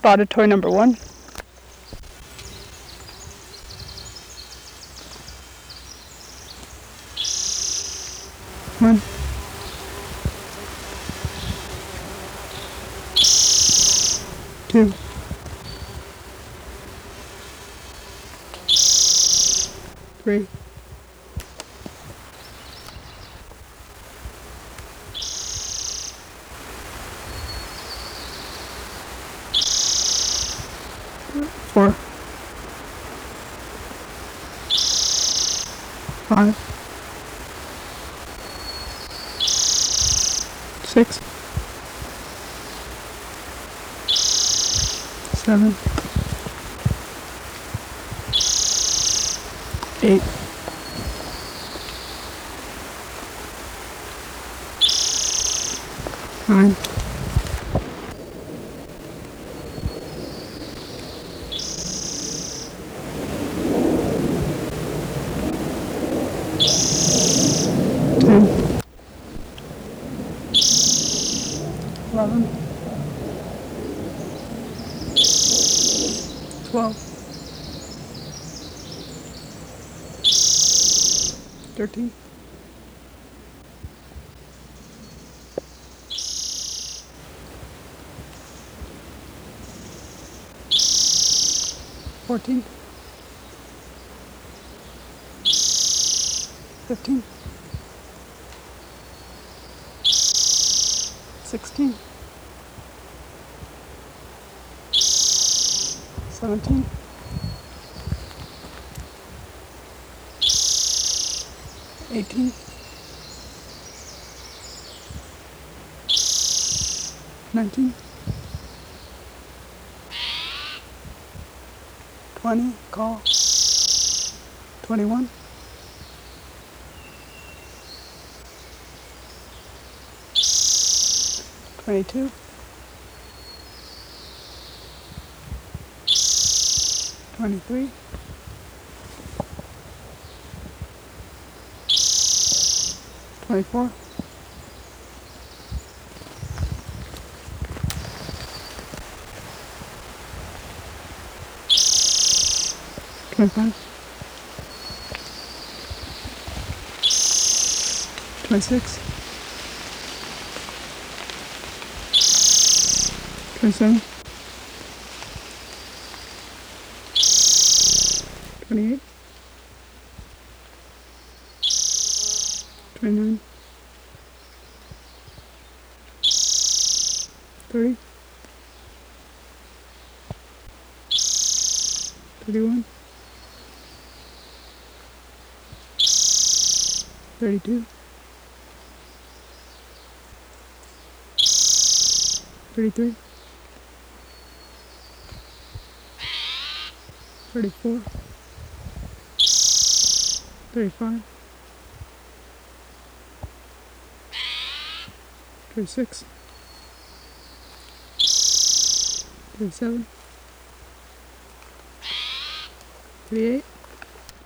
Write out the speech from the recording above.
Spotted toy number 1. One. Two. Three. Four. Five. Six. Seven. Eight. Nine. 10. 11. 12. 13. 14. 15. 16. 17. 18. 19. 20. Call. 21. 22. 23. 24. 25. 26. 27. 28. 29. 30. 31. 32. 33. 34. 35. 36. 37. 38.